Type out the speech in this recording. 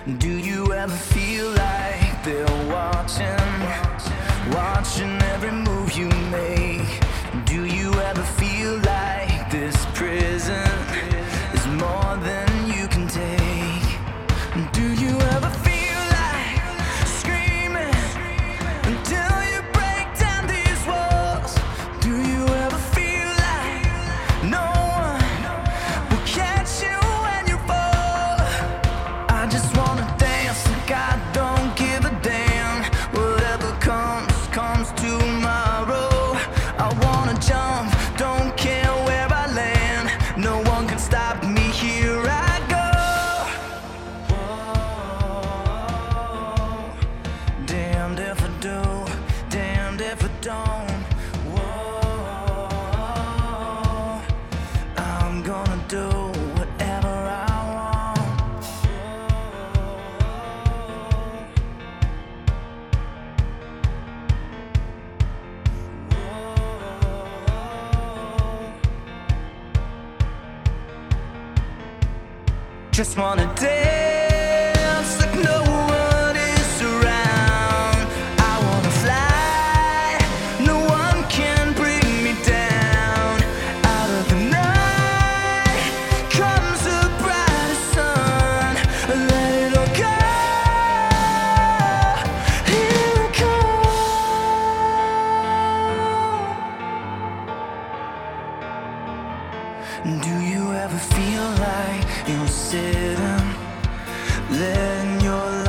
Do you ever feel like they're watching every move you make? Do you ever feel like this prison is more than you can take? Do you ever feel like screaming until you break down these walls? Do you ever feel like no one will catch you when you fall? I just wanna dance like I don't give a damn. Whatever comes tomorrow. I wanna jump, don't care where I land. No one can stop me, here I go. Whoa, damned if I do, damned if I don't. Whoa, I'm gonna do whatever I want. Just wanna dance like no one is around. I wanna fly, no one can bring me down. Out of the night comes a brighter sun. Let it all go, here it comes. Do you ever feel like you're sitting, letting your